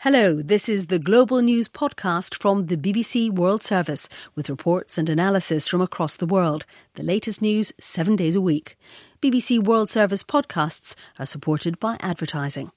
Hello, this is the Global News podcast from the BBC World Service with reports and analysis from across the world. The latest news 7 days a week. BBC World Service podcasts are supported by advertising.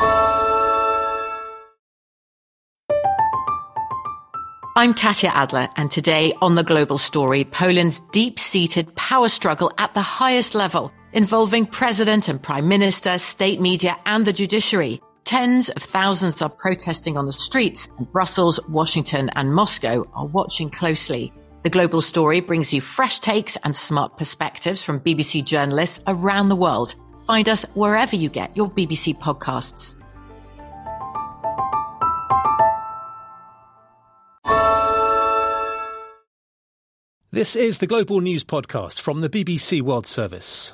I'm Katya Adler, and today on The Global Story, Poland's deep-seated power struggle at the highest level, involving president and prime minister, state media and the judiciary. Tens of thousands are protesting on the streets, and Brussels, Washington and Moscow are watching closely. The Global Story brings you fresh takes and smart perspectives from BBC journalists around the world. Find us wherever you get your BBC podcasts. This is the Global News podcast from the BBC World Service.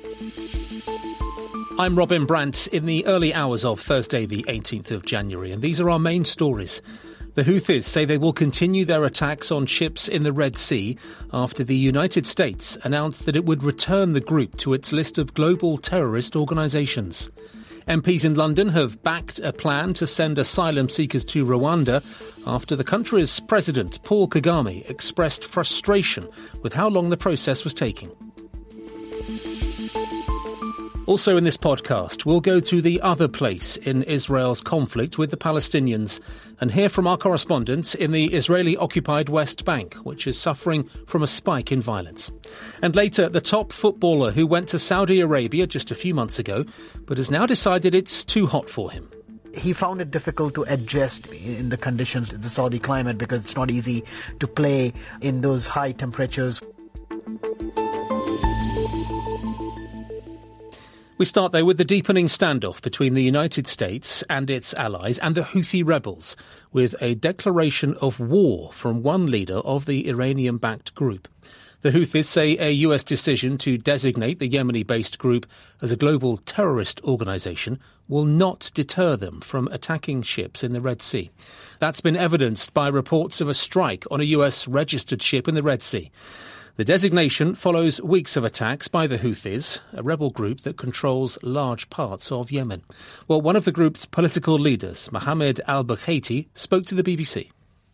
I'm Robin Brandt in the early hours of Thursday, the 18th of January, and these are our main stories. The Houthis say they will continue their attacks on ships in the Red Sea after the United States announced that it would return the group to its list of global terrorist organisations. MPs in London have backed a plan to send asylum seekers to Rwanda after the country's president, Paul Kagame, expressed frustration with how long the process was taking. Also in this podcast, we'll go to the other place in Israel's conflict with the Palestinians and hear from our correspondents in the Israeli-occupied West Bank, which is suffering from a spike in violence. And later, the top footballer who went to Saudi Arabia just a few months ago, but has now decided it's too hot for him. He found it difficult to adjust in the conditions of the Saudi climate because it's not easy to play in those high temperatures. We start, though, with the deepening standoff between the United States and its allies and the Houthi rebels, with a declaration of war from one leader of the Iranian-backed group. The Houthis say a US decision to designate the Yemeni-based group as a global terrorist organisation will not deter them from attacking ships in the Red Sea. That's been evidenced by reports of a strike on a US-registered ship in the Red Sea. The designation follows weeks of attacks by the Houthis, a rebel group that controls large parts of Yemen. Well, one of the group's political leaders, Mohammed al-Baghaiti, spoke to the BBC.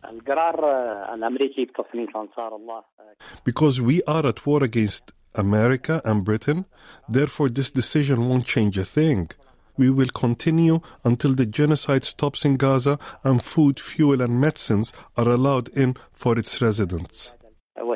Because we are at war against America and Britain, therefore this decision won't change a thing. We will continue until the genocide stops in Gaza and food, fuel and medicines are allowed in for its residents. Well,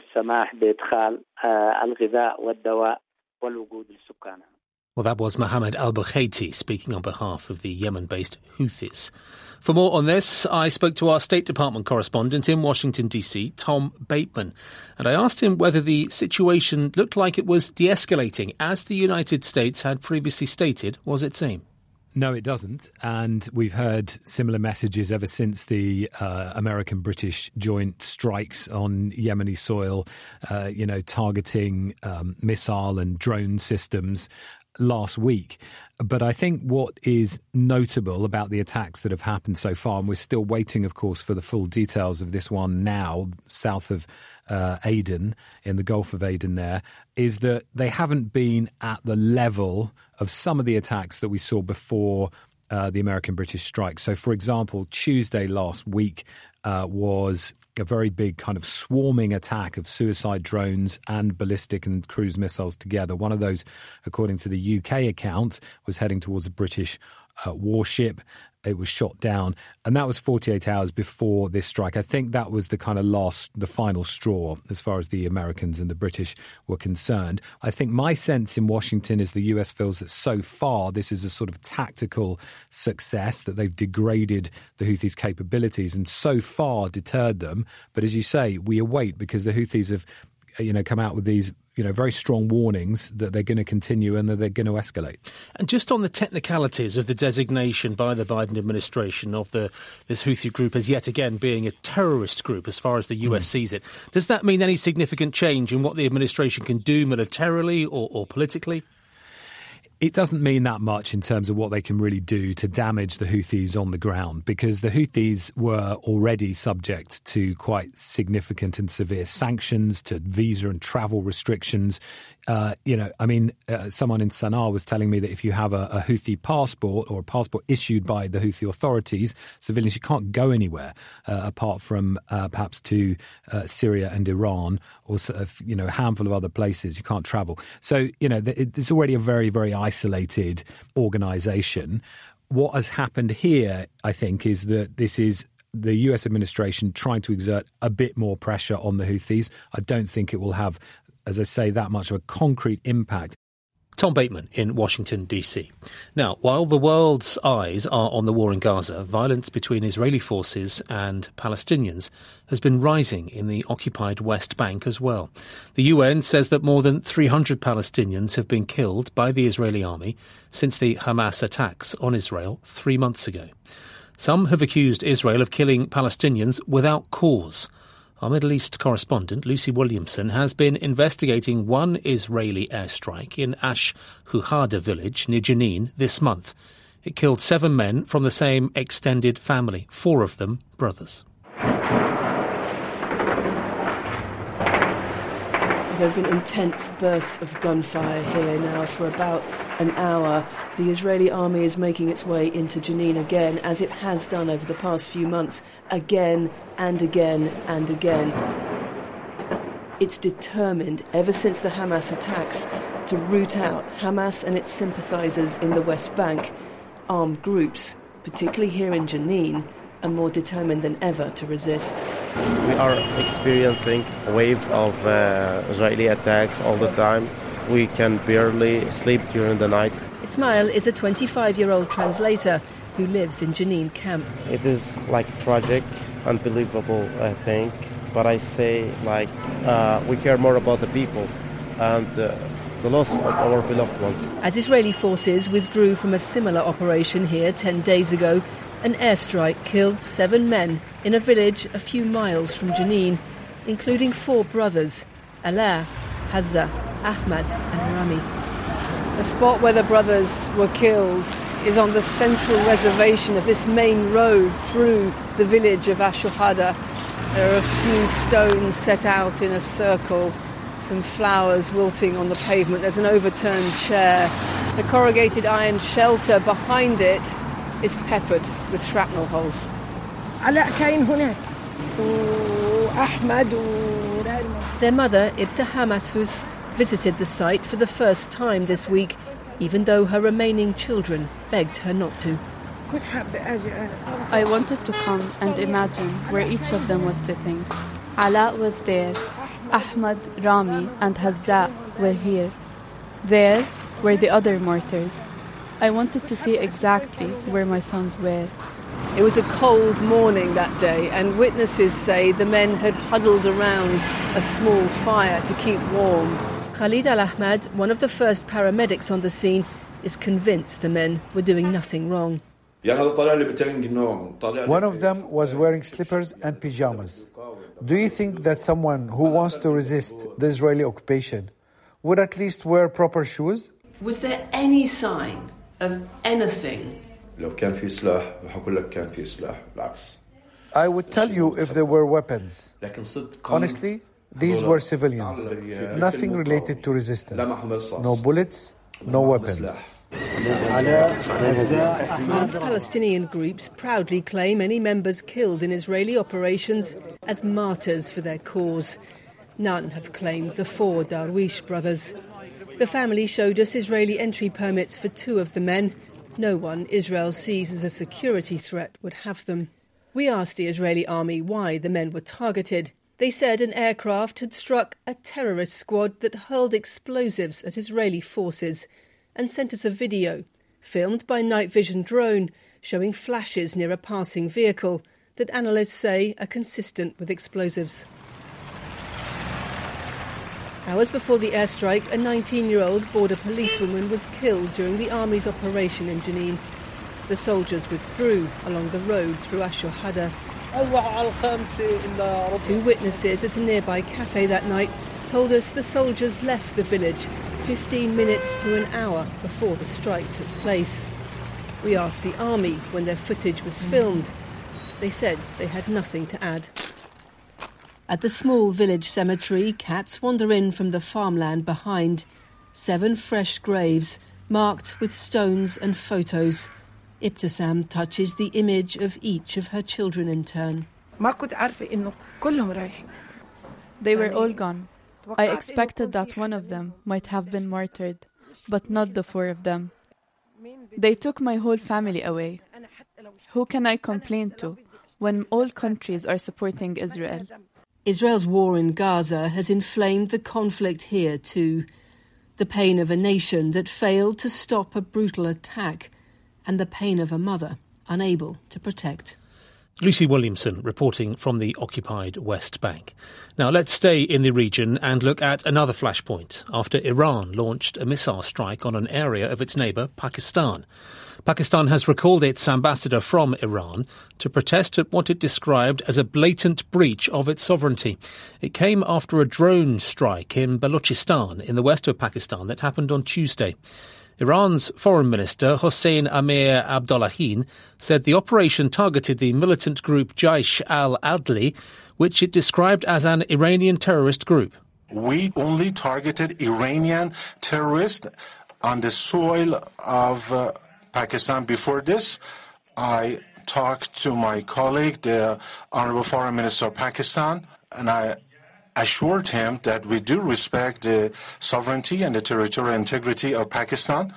that was Mohammed al-Baghaiti speaking on behalf of the Yemen-based Houthis. For more on this, I spoke to our State Department correspondent in Washington, D.C., Tom Bateman, and I asked him whether the situation looked like it was de-escalating, as the United States had previously stated was its aim. No, it doesn't. And we've heard similar messages ever since the American-British joint strikes on Yemeni soil, targeting missile and drone systems last week. But I think what is notable about the attacks that have happened so far, and we're still waiting, of course, for the full details of this one now, south of Aden, in the Gulf of Aden there, is that they haven't been at the level of some of the attacks that we saw before the American-British strike. So, for example, Tuesday last week was a very big kind of swarming attack of suicide drones and ballistic and cruise missiles together. One of those, according to the UK account, was heading towards a British warship. It was shot down, and that was 48 hours before this strike. I think that was the kind of the final straw as far as the Americans and the British were concerned. I think my sense in Washington is the US feels that so far this is a sort of tactical success, that they've degraded the Houthis' capabilities and so far deterred them. But as you say, we await, because the Houthis have come out with these very strong warnings that they're going to continue and that they're going to escalate. And just on the technicalities of the designation by the Biden administration of this Houthi group as yet again being a terrorist group as far as the US sees it, does that mean any significant change in what the administration can do militarily or politically? It doesn't mean that much in terms of what they can really do to damage the Houthis on the ground, because the Houthis were already subject to quite significant and severe sanctions, to visa and travel restrictions. someone in Sana'a was telling me that if you have a Houthi passport or a passport issued by the Houthi authorities, civilians, you can't go anywhere apart from perhaps to Syria and Iran or a handful of other places. You can't travel. So, it's already a very, very isolated organisation. What has happened here, I think, is that this is the US administration trying to exert a bit more pressure on the Houthis. I don't think it will have, as I say, that much of a concrete impact. Tom Bateman in Washington, D.C. Now, while the world's eyes are on the war in Gaza, violence between Israeli forces and Palestinians has been rising in the occupied West Bank as well. The UN says that more than 300 Palestinians have been killed by the Israeli army since the Hamas attacks on Israel 3 months ago. Some have accused Israel of killing Palestinians without cause. Our Middle East correspondent, Lucy Williamson, has been investigating one Israeli airstrike in Ash Huhada village near Jenin this month. It killed 7 men from the same extended family, 4 of them brothers. There have been intense bursts of gunfire here now for about an hour. The Israeli army is making its way into Jenin again, as it has done over the past few months, again and again and again. It's determined, ever since the Hamas attacks, to root out Hamas and its sympathisers in the West Bank. Armed groups, particularly here in Jenin, are more determined than ever to resist. We are experiencing a wave of Israeli attacks all the time. We can barely sleep during the night. Ismail is a 25-year-old translator who lives in Jenin camp. It is tragic, unbelievable, I think. But I say we care more about the people and the loss of our beloved ones. As Israeli forces withdrew from a similar operation here 10 days ago, an airstrike killed 7 men in a village a few miles from Jenin, including 4 brothers, Alaa, Hazza, Ahmad and Rami. The spot where the brothers were killed is on the central reservation of this main road through the village of Ash Huhada. There are a few stones set out in a circle, some flowers wilting on the pavement. There's an overturned chair. The corrugated iron shelter behind it is peppered with shrapnel holes. Their mother, Ibta Hamasfus, visited the site for the first time this week, even though her remaining children begged her not to. I wanted to come and imagine where each of them was sitting. Alaa was there. Ahmad, Rami and Hazza were here. There were the other martyrs. I wanted to see exactly where my sons were. It was a cold morning that day, and witnesses say the men had huddled around a small fire to keep warm. Khalid Al-Ahmad, one of the first paramedics on the scene, is convinced the men were doing nothing wrong. One of them was wearing slippers and pyjamas. Do you think that someone who wants to resist the Israeli occupation would at least wear proper shoes? Was there any sign of anything? I would tell you if there were weapons. Honestly, these were civilians. Nothing related to resistance. No bullets, no weapons. Armed Palestinian groups proudly claim any members killed in Israeli operations as martyrs for their cause. None have claimed the 4 Darwish brothers. The family showed us Israeli entry permits for 2 of the men. No one Israel sees as a security threat would have them. We asked the Israeli army why the men were targeted. They said an aircraft had struck a terrorist squad that hurled explosives at Israeli forces, and sent us a video, filmed by night vision drone, showing flashes near a passing vehicle that analysts say are consistent with explosives. Hours before the airstrike, a 19-year-old border policewoman was killed during the army's operation in Jenin. The soldiers withdrew along the road through Ash Huhada. 2 witnesses at a nearby cafe that night told us the soldiers left the village 15 minutes to an hour before the strike took place. We asked the army when their footage was filmed. They said they had nothing to add. At the small village cemetery, cats wander in from the farmland behind. 7 fresh graves, marked with stones and photos. Ibtisam touches the image of each of her children in turn. They were all gone. I expected that one of them might have been martyred, but not the 4 of them. They took my whole family away. Who can I complain to when all countries are supporting Israel? Israel's war in Gaza has inflamed the conflict here too. The pain of a nation that failed to stop a brutal attack, and the pain of a mother unable to protect. Lucy Williamson reporting from the occupied West Bank. Now let's stay in the region and look at another flashpoint after Iran launched a missile strike on an area of its neighbour, Pakistan. Pakistan has recalled its ambassador from Iran to protest at what it described as a blatant breach of its sovereignty. It came after a drone strike in Balochistan in the west of Pakistan that happened on Tuesday. Iran's Foreign Minister Hossein Amir Abdollahian said the operation targeted the militant group Jaish al-Adli, which it described as an Iranian terrorist group. We only targeted Iranian terrorists on the soil of Pakistan. Before this, I talked to my colleague, the Honorable Foreign Minister of Pakistan, and I assured him that we do respect the sovereignty and the territorial integrity of Pakistan,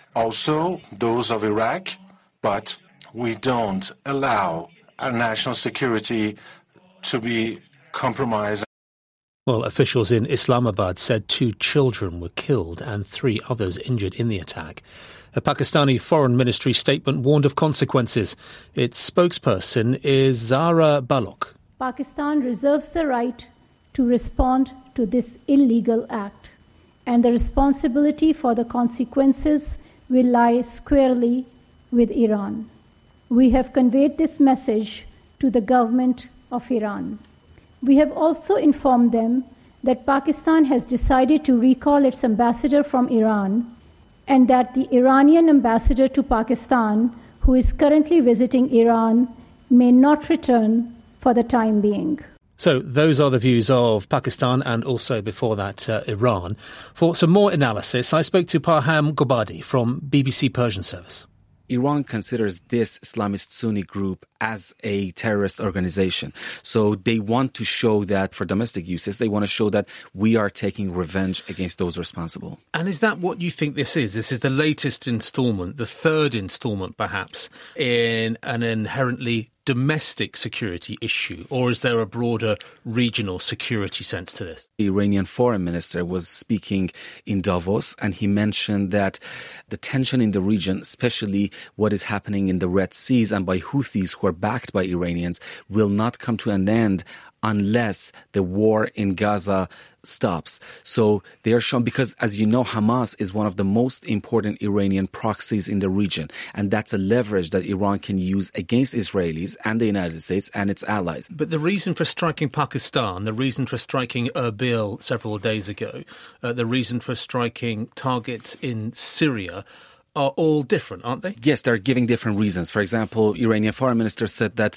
also those of Iraq, but we don't allow our national security to be compromised. Well, officials in Islamabad said 2 children were killed and 3 others injured in the attack. A Pakistani Foreign Ministry statement warned of consequences. Its spokesperson is Zahra Balogh. Pakistan reserves the right to respond to this illegal act, and the responsibility for the consequences will lie squarely with Iran. We have conveyed this message to the government of Iran. We have also informed them that Pakistan has decided to recall its ambassador from Iran, and that the Iranian ambassador to Pakistan, who is currently visiting Iran, may not return for the time being. So those are the views of Pakistan and also before that Iran. For some more analysis, I spoke to Parham Gobadi from BBC Persian Service. Iran considers this Islamist Sunni group as a terrorist organization. So they want to show that for domestic uses, they want to show that we are taking revenge against those responsible. And is that what you think this is? This is the latest instalment, the 3rd instalment perhaps, in an inherently domestic security issue, or is there a broader regional security sense to this? The Iranian foreign minister was speaking in Davos, and he mentioned that the tension in the region, especially what is happening in the Red Seas and by Houthis who are backed by Iranians, will not come to an end unless the war in Gaza stops. So they are shown, because as you know, Hamas is one of the most important Iranian proxies in the region. And that's a leverage that Iran can use against Israelis and the United States and its allies. But the reason for striking Pakistan, the reason for striking Erbil several days ago, the reason for striking targets in Syria are all different, aren't they? Yes, they're giving different reasons. For example, Iranian foreign minister said that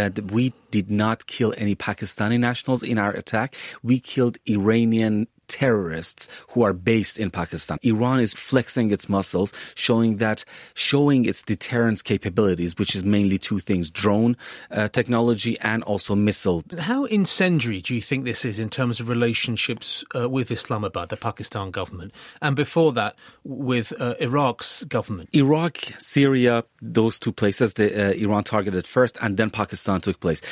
we did not kill any Pakistani nationals in our attack. We killed Iranian terrorists who are based in Pakistan. Iran is flexing its muscles, showing its deterrence capabilities, which is mainly 2 things: drone technology and also missile. How incendiary do you think this is in terms of relationships with Islamabad, the Pakistan government, and before that with Iraq's government? Iraq, Syria, those 2 places, Iran targeted first, and then Pakistan took place.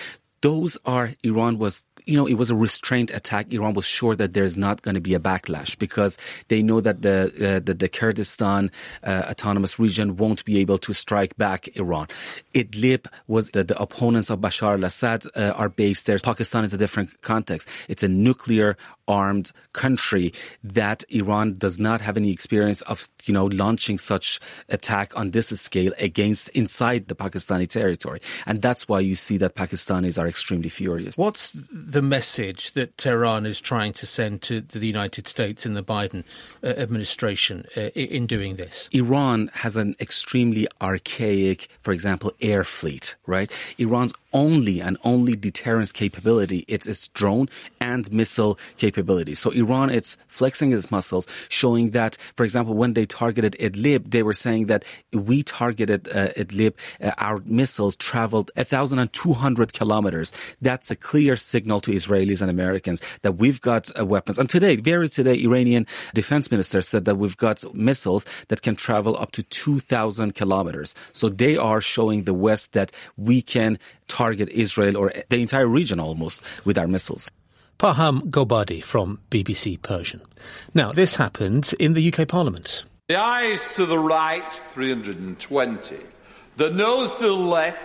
Iran was, it was a restrained attack. Iran was sure that there's not going to be a backlash because they know that the Kurdistan autonomous region won't be able to strike back Iran. Idlib was the opponents of Bashar al-Assad are based there. Pakistan is a different context. It's a nuclear armed country that Iran does not have any experience of, launching such attack on this scale against inside the Pakistani territory. And that's why you see that Pakistanis are extremely furious. What's the message that Tehran is trying to send to the United States and the Biden administration in doing this? Iran has an extremely archaic, for example, air fleet, right? Iran's only deterrence capability. It's its drone and missile capability. So Iran, it's flexing its muscles, showing that, for example, when they targeted Idlib, they were saying that we targeted Idlib, our missiles traveled 1,200 kilometers. That's a clear signal to Israelis and Americans that we've got weapons. And today, Iranian defense minister said that we've got missiles that can travel up to 2,000 kilometers. So they are showing the West that we can target Israel or the entire region almost with our missiles. Paham Gobadi from BBC Persian. Now, this happened in the UK Parliament. The ayes to the right, 320. The noes to the left,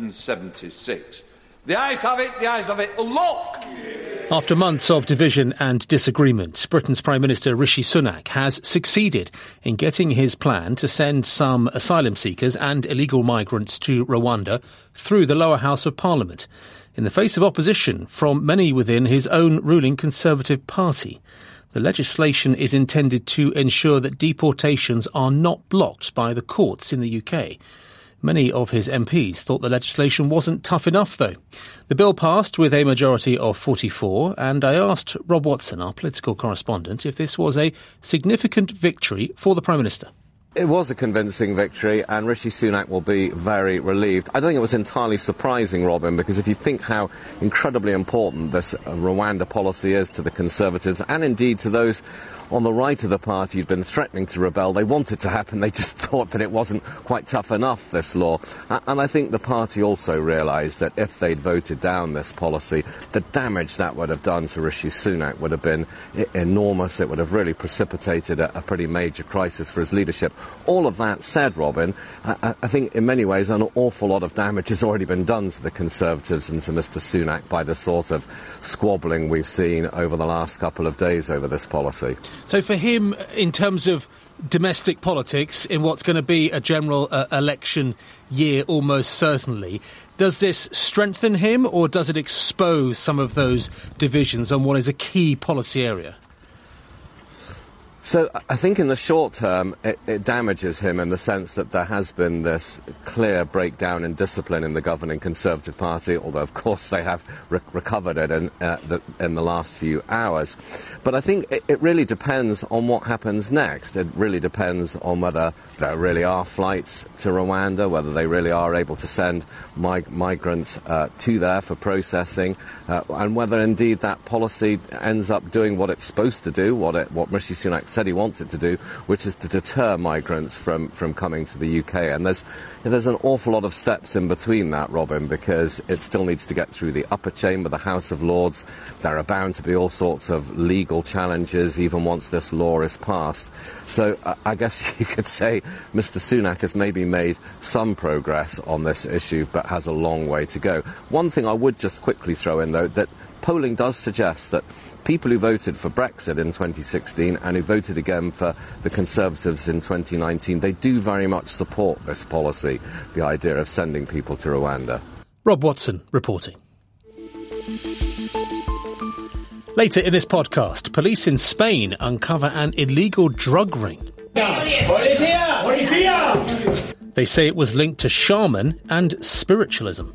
276. The ayes have it. Look! After months of division and disagreement, Britain's Prime Minister Rishi Sunak has succeeded in getting his plan to send some asylum seekers and illegal migrants to Rwanda through the lower house of Parliament, in the face of opposition from many within his own ruling Conservative Party. The legislation is intended to ensure that deportations are not blocked by the courts in the UK. Many of his MPs thought the legislation wasn't tough enough, though. The bill passed with a majority of 44, and I asked Rob Watson, our political correspondent, if this was a significant victory for the Prime Minister. It was a convincing victory, and Rishi Sunak will be very relieved. I don't think it was entirely surprising, Robin, because if you think how incredibly important this Rwanda policy is to the Conservatives, and indeed to those on the right of the party who'd been threatening to rebel, they wanted it to happen. They just thought that it wasn't quite tough enough, this law. And I think the party also realised that if they'd voted down this policy, the damage that would have done to Rishi Sunak would have been enormous. It would have really precipitated a pretty major crisis for his leadership. All of that said, Robin, I think in many ways an awful lot of damage has already been done to the Conservatives and to Mr Sunak by the sort of squabbling we've seen over the last couple of days over this policy. So for him, in terms of domestic politics, in what's going to be a general election year almost certainly, does this strengthen him or does it expose some of those divisions on what is a key policy area? So I think in the short term it damages him in the sense that there has been this clear breakdown in discipline in the governing Conservative Party, although of course they have recovered it in the last few hours. But I think it really depends on what happens next. It really depends on whether there really are flights to Rwanda, whether they really are able to send migrants to there for processing, and whether indeed that policy ends up doing what it's supposed to do, what Rishi Sunak said he wants it to do, which is to deter migrants from coming to the UK. And there's an awful lot of steps in between that, Robin, because it still needs to get through the upper chamber, the House of Lords. There are bound to be all sorts of legal challenges even once this law is passed. So I guess you could say Mr Sunak has maybe made some progress on this issue, but has a long way to go. One thing I would just quickly throw in, though, that polling does suggest that people who voted for Brexit in 2016 and who voted again for the Conservatives in 2019, they do very much support this policy, the idea of sending people to Rwanda. Rob Watson reporting. Later in this podcast, police in Spain uncover an illegal drug ring. They say it was linked to shaman and spiritualism.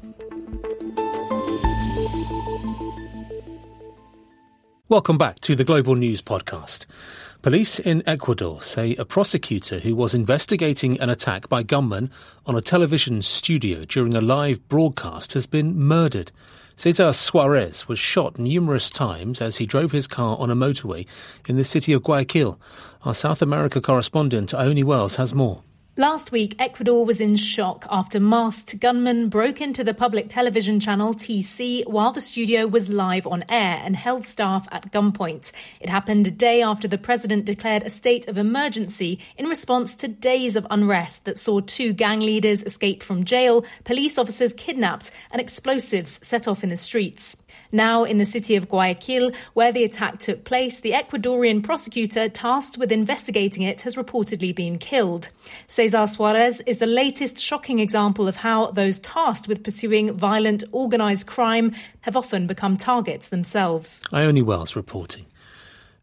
Welcome back to the Global News Podcast. Police in Ecuador say a prosecutor who was investigating an attack by gunmen on a television studio during a live broadcast has been murdered. Cesar Suarez was shot numerous times as he drove his car on a motorway in the city of Guayaquil. Our South America correspondent Ione Wells has more. Last week, Ecuador was in shock after masked gunmen broke into the public television channel TC while the studio was live on air and held staff at gunpoint. It happened a day after the president declared a state of emergency in response to days of unrest that saw 2 gang leaders escape from jail, police officers kidnapped, and explosives set off in the streets. Now, in the city of Guayaquil, where the attack took place, the Ecuadorian prosecutor tasked with investigating it has reportedly been killed. Cesar Suarez is the latest shocking example of how those tasked with pursuing violent, organised crime have often become targets themselves. Ione Wells reporting.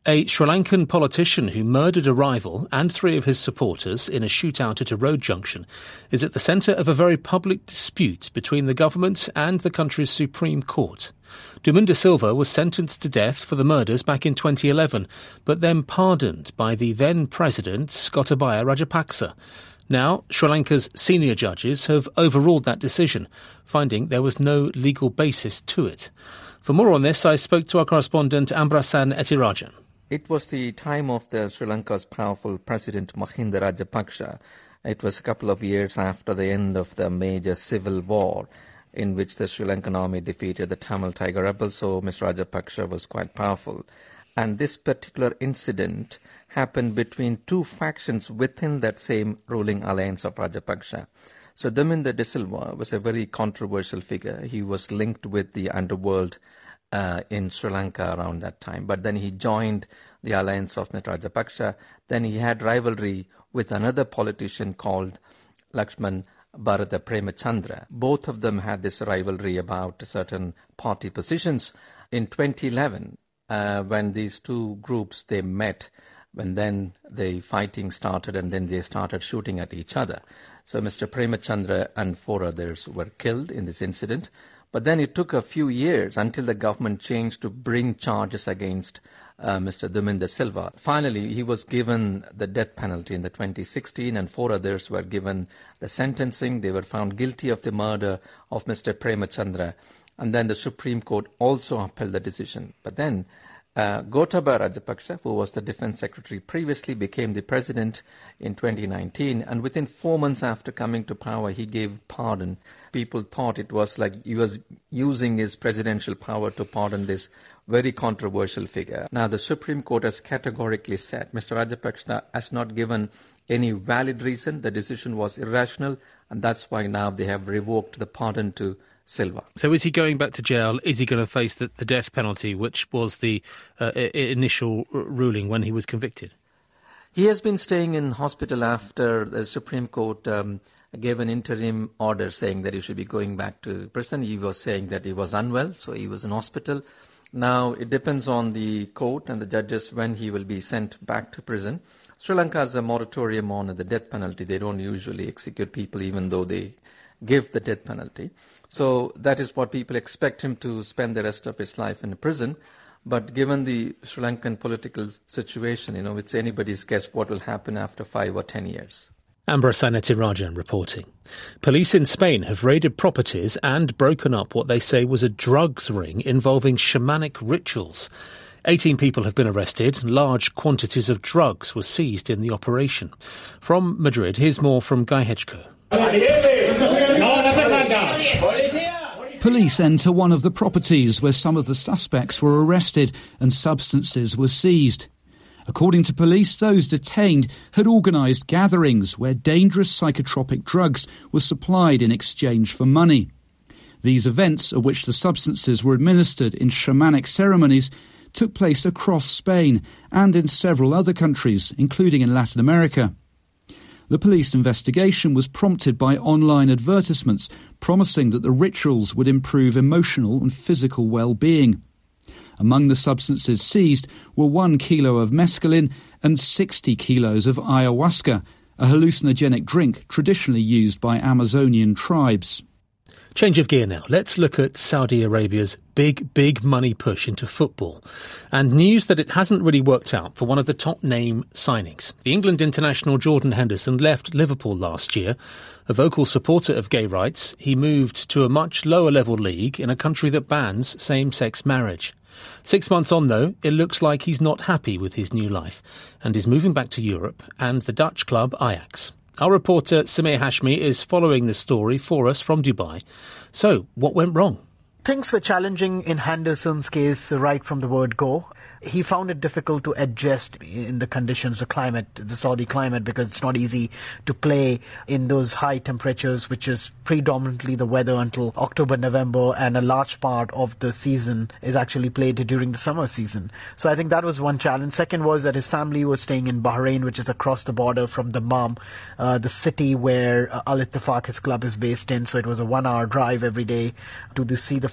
A Sri Lankan politician who murdered a rival and 3 of his supporters in a shootout at a road junction is at the centre of a very public dispute between the government and the country's Supreme Court. Dumunda Silva was sentenced to death for the murders back in 2011, but then pardoned by the then president, Gotabaya Rajapaksa. Now, Sri Lanka's senior judges have overruled that decision, finding there was no legal basis to it. For more on this, I spoke to our correspondent Ambrasan Ethirajan. It was the time of the Sri Lanka's powerful president Mahinda Rajapaksa. It was a couple of years after the end of the major civil war in which the Sri Lankan army defeated the Tamil Tiger rebels, so Mr. Rajapaksa was quite powerful. And this particular incident happened between 2 factions within that same ruling alliance of Rajapaksa. So Dumunda De Silva was a very controversial figure. He was linked with the underworld in Sri Lanka around that time. But then he joined the alliance of Mr. Rajapaksa. Then he had rivalry with another politician called Lakshman Bharata Premachandra. Both of them had this rivalry about certain party positions. In 2011, when these 2 groups, they met, when then the fighting started and then they started shooting at each other. So Mr. Premachandra and 4 others were killed in this incident. But then it took a few years until the government changed to bring charges against Mr. Dumunda Silva. Finally, he was given the death penalty in the 2016 and 4 others were given the sentencing. They were found guilty of the murder of Mr. Premachandra. And then the Supreme Court also upheld the decision. But then Gotabaya Rajapaksa, who was the defense secretary previously, became the president in 2019. And within 4 months after coming to power, he gave pardon. People thought it was like he was using his presidential power to pardon this very controversial figure. Now, the Supreme Court has categorically said Mr. Rajapaksa has not given any valid reason. The decision was irrational, and that's why now they have revoked the pardon to Silva. So is he going back to jail? Is he going to face the death penalty, which was the initial ruling when he was convicted? He has been staying in hospital after the Supreme Court gave an interim order saying that he should be going back to prison. He was saying that he was unwell, so he was in hospital. Now, it depends on the court and the judges when he will be sent back to prison. Sri Lanka has a moratorium on the death penalty. They don't usually execute people even though they give the death penalty. So that is what people expect him to spend the rest of his life in prison. But given the Sri Lankan political situation, it's anybody's guess what will happen after 5 or 10 years. Ambrasan Ethirajan reporting. Police in Spain have raided properties and broken up what they say was a drugs ring involving shamanic rituals. 18 people have been arrested. Large quantities of drugs were seized in the operation. From Madrid, here's more from Guy Hedgeko. Police enter one of the properties where some of the suspects were arrested and substances were seized. According to police, those detained had organised gatherings where dangerous psychotropic drugs were supplied in exchange for money. These events, at which the substances were administered in shamanic ceremonies, took place across Spain and in several other countries, including in Latin America. The police investigation was prompted by online advertisements promising that the rituals would improve emotional and physical well-being. Among the substances seized were 1 kilo of mescaline and 60 kilos of ayahuasca, a hallucinogenic drink traditionally used by Amazonian tribes. Change of gear now. Let's look at Saudi Arabia's big money push into football and news that it hasn't really worked out for one of the top name signings. The England international Jordan Henderson left Liverpool last year. A vocal supporter of gay rights, he moved to a much lower level league in a country that bans same-sex marriage. 6 months on, though, it looks like he's not happy with his new life and is moving back to Europe and the Dutch club Ajax. Our reporter Samir Hashmi is following the story for us from Dubai. So, what went wrong? Things were challenging in Henderson's case right from the word go. He found it difficult to adjust in the conditions, the Saudi climate, because it's not easy to play in those high temperatures, which is predominantly the weather until October, November, and a large part of the season is actually played during the summer season. So I think that was one challenge. Second was that his family was staying in Bahrain, which is across the border from Dammam, the city where Al Ittifaq, his club, is based in. So it was a 1 hour drive every day to see the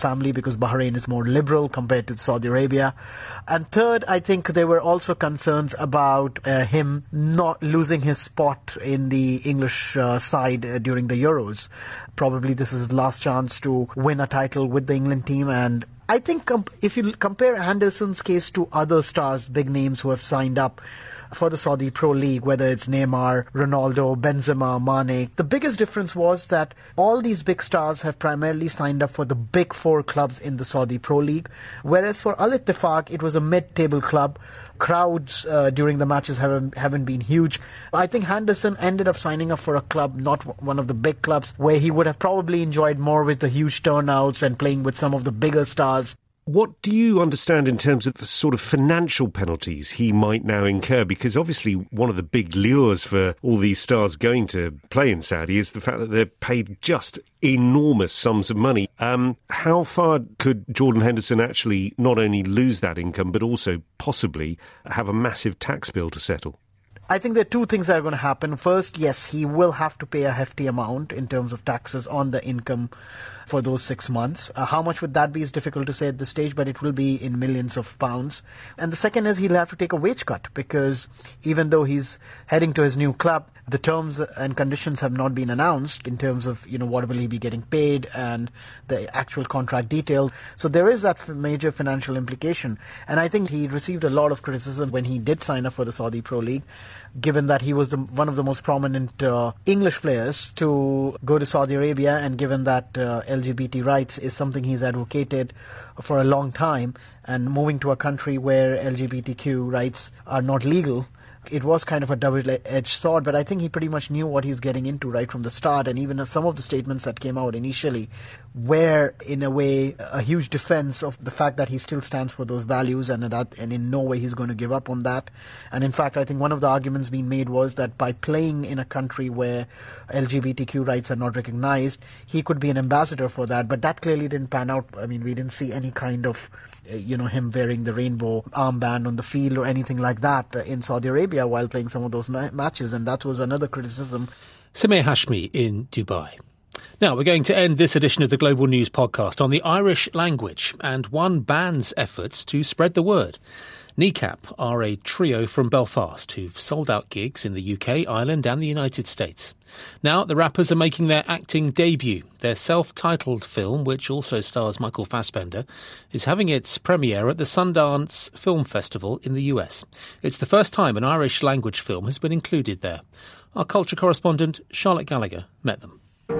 family because Bahrain is more liberal compared to Saudi Arabia. And third, I think there were also concerns about him not losing his spot in the English side during the Euros. Probably this is his last chance to win a title with the England team. And I think if you compare Henderson's case to other stars, big names who have signed up for the Saudi Pro League, whether it's Neymar, Ronaldo, Benzema, Mane, the biggest difference was that all these big stars have primarily signed up for the big four clubs in the Saudi Pro League, whereas for Al Ittifaq, it was a mid-table club. Crowds during the matches haven't been huge. I think Henderson ended up signing up for a club, not one of the big clubs, where he would have probably enjoyed more with the huge turnouts and playing with some of the bigger stars. What do you understand in terms of the sort of financial penalties he might now incur? Because obviously one of the big lures for all these stars going to play in Saudi is the fact that they're paid just enormous sums of money. How far could Jordan Henderson actually not only lose that income, but also possibly have a massive tax bill to settle? I think there are two things that are going to happen. First, yes, he will have to pay a hefty amount in terms of taxes on the income for those 6 months. How much would that be is difficult to say at this stage, but it will be in millions of pounds. And the second is he'll have to take a wage cut because even though he's heading to his new club, the terms and conditions have not been announced in terms of, what will he be getting paid and the actual contract details. So there is that major financial implication. And I think he received a lot of criticism when he did sign up for the Saudi Pro League, given that he was one of the most prominent English players to go to Saudi Arabia, and given that LGBT rights is something he's advocated for a long time, and moving to a country where LGBTQ rights are not legal, it was kind of a double-edged sword, but I think he pretty much knew what he's getting into right from the start, and even some of the statements that came out initially were, in a way, a huge defense of the fact that he still stands for those values and in no way he's going to give up on that. And in fact, I think one of the arguments being made was that by playing in a country where LGBTQ rights are not recognized, he could be an ambassador for that, but that clearly didn't pan out. I mean, we didn't see any kind of him wearing the rainbow armband on the field or anything like that in Saudi Arabia while playing some of those matches, and that was another criticism. Samir Hashmi in Dubai. Now, we're going to end this edition of the Global News podcast on the Irish language and one band's efforts to spread the word. Kneecap are a trio from Belfast who've sold out gigs in the UK, Ireland and the United States. Now, the rappers are making their acting debut. Their self-titled film, which also stars Michael Fassbender, is having its premiere at the Sundance Film Festival in the US. It's the first time an Irish language film has been included there. Our culture correspondent, Charlotte Gallagher, met them.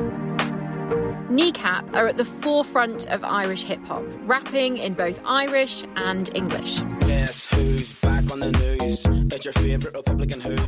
Kneecap are at the forefront of Irish hip-hop, rapping in both Irish and English. Guess who's back on the news? It's your favourite Republican who.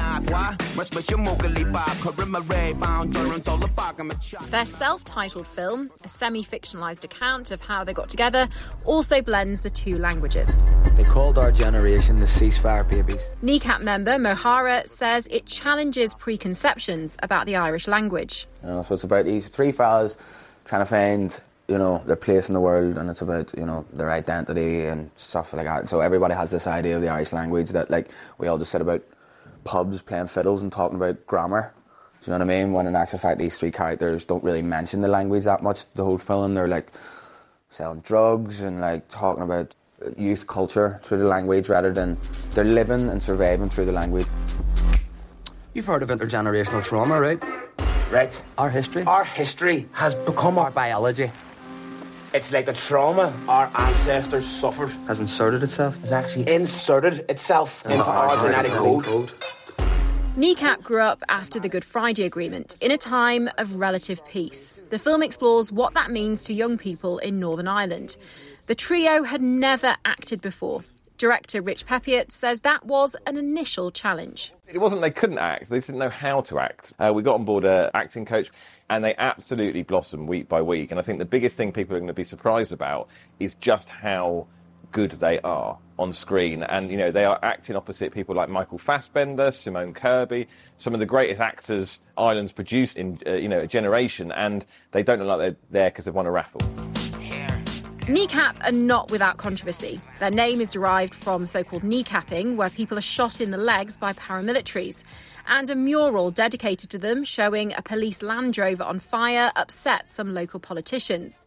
Their self-titled film, a semi-fictionalised account of how they got together, also blends the two languages. They called our generation the ceasefire babies. Kneecap member Mohara says it challenges preconceptions about the Irish language. So it's about these three fellas trying to find, their place in the world, and it's about, their identity and stuff like that. So everybody has this idea of the Irish language that, we all just sit about pubs playing fiddles and talking about grammar. Do you know what I mean? When in actual fact, these three characters don't really mention the language that much the whole film. They're, selling drugs and, talking about youth culture through the language rather than they're living and surviving through the language. You've heard of intergenerational trauma, right? Right. Our history. Our history has become our biology. It's like the trauma our ancestors suffered has inserted itself. Has actually inserted itself into our genetic code. Kneecap grew up after the Good Friday Agreement in a time of relative peace. The film explores what that means to young people in Northern Ireland. The trio had never acted before. Director Rich Pepiot says that was an initial challenge. It wasn't they couldn't act, they didn't know how to act. We got on board an acting coach and they absolutely blossomed week by week. And I think the biggest thing people are going to be surprised about is just how good they are on screen. And, they are acting opposite people like Michael Fassbender, Simone Kirby, some of the greatest actors Ireland's produced in, a generation. And they don't look like they're there because they've won a raffle. Kneecap are not without controversy. Their name is derived from so-called kneecapping, where people are shot in the legs by paramilitaries. And a mural dedicated to them showing a police Land Rover on fire upset some local politicians.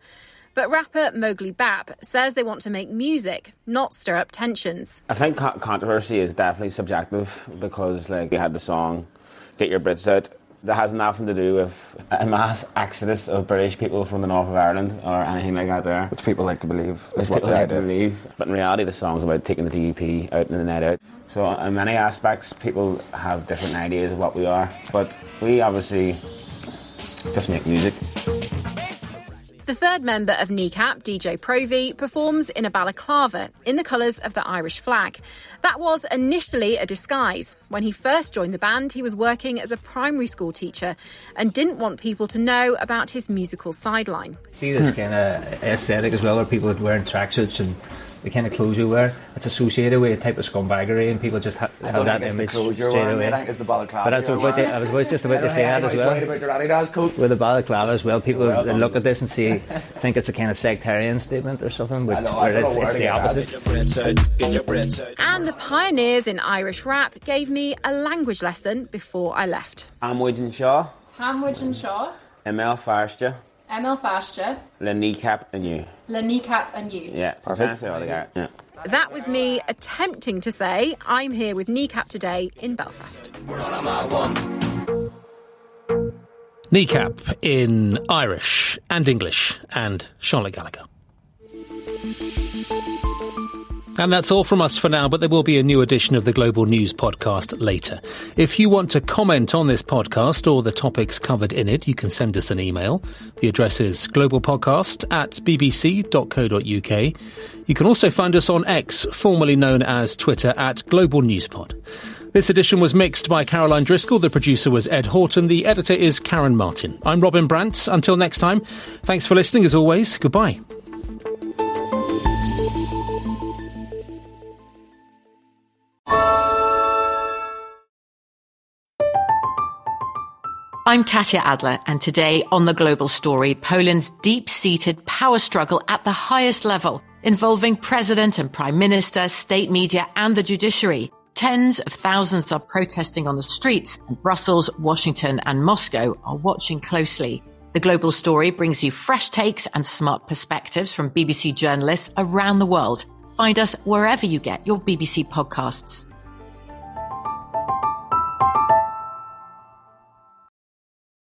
But rapper Mowgli Bap says they want to make music, not stir up tensions. I think controversy is definitely subjective because, like, we had the song Get Your Brits Out. That has nothing to do with a mass exodus of British people from the north of Ireland or anything like that there. Which people like to believe. Which people like to believe. But in reality, the song's about taking the DUP out and the net out. So in many aspects, people have different ideas of what we are. But we obviously just make music. The third member of Kneecap, DJ Provi, performs in a balaclava in the colours of the Irish flag. That was initially a disguise. When he first joined the band, he was working as a primary school teacher and didn't want people to know about his musical sideline. See this kind of aesthetic as well, where people are wearing tracksuits and the kind of clothes you wear, it's associated with a type of scumbaggery, and people just have that image straight away. I think it's the balaclava. But that's what I was just about to say that as well. About your Adidas coat. With the balaclava as well, people look at this and think it's a kind of sectarian statement or something, where it's the opposite. And the pioneers in Irish rap gave me a language lesson before I left. Tamwich and Shaw. Tamwich and Shaw. Emil Farsha. Emil Farsha. Le Kneecap and you. Le Kneecap and you. Yeah, perfect. Yeah. That was me attempting to say I'm here with Kneecap today in Belfast. Kneecap in Irish and English and Charlotte Gallagher. And that's all from us for now, but there will be a new edition of the Global News podcast later. If you want to comment on this podcast or the topics covered in it, you can send us an email. The address is globalpodcast@bbc.co.uk. You can also find us on X, formerly known as Twitter, @GlobalNewsPod. This edition was mixed by Caroline Driscoll. The producer was Ed Horton. The editor is Karen Martin. I'm Robin Brandt. Until next time, thanks for listening. As always, goodbye. I'm Katya Adler, and today on The Global Story, Poland's deep-seated power struggle at the highest level, involving president and prime minister, state media and the judiciary. Tens of thousands are protesting on the streets, and Brussels, Washington and Moscow are watching closely. The Global Story brings you fresh takes and smart perspectives from BBC journalists around the world. Find us wherever you get your BBC podcasts.